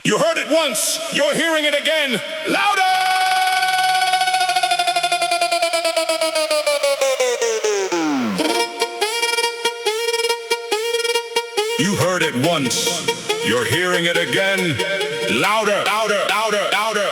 You heard it once, you're hearing it again. Louder! You heard it once, you're hearing it again. Louder, louder, louder, louder,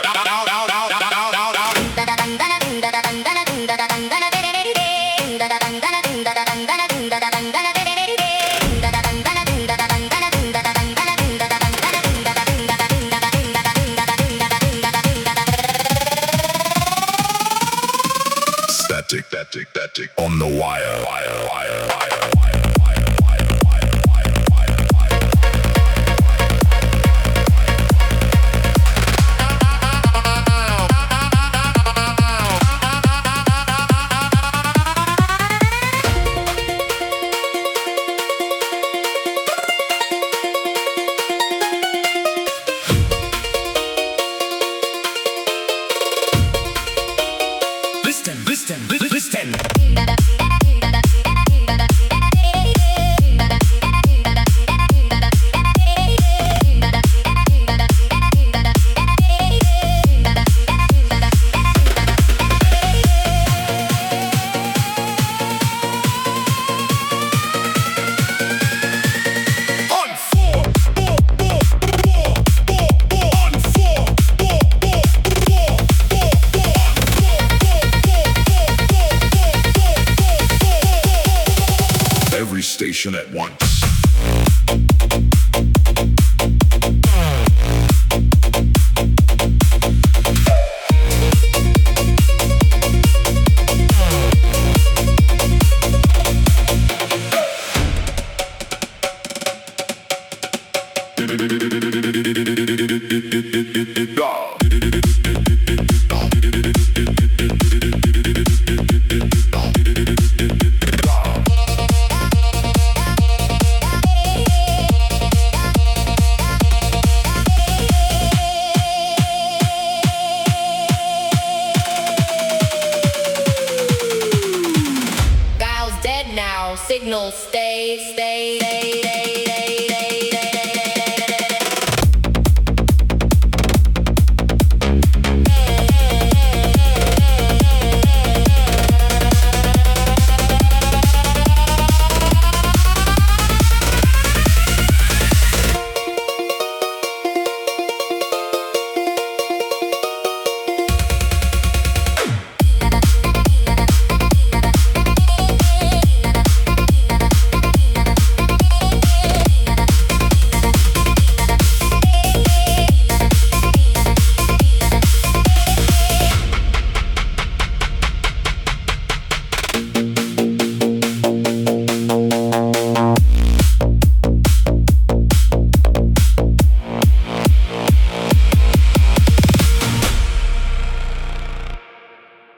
static on the wire, wire, wire, wire, wire. Listen. Every station at once. Signal, stay.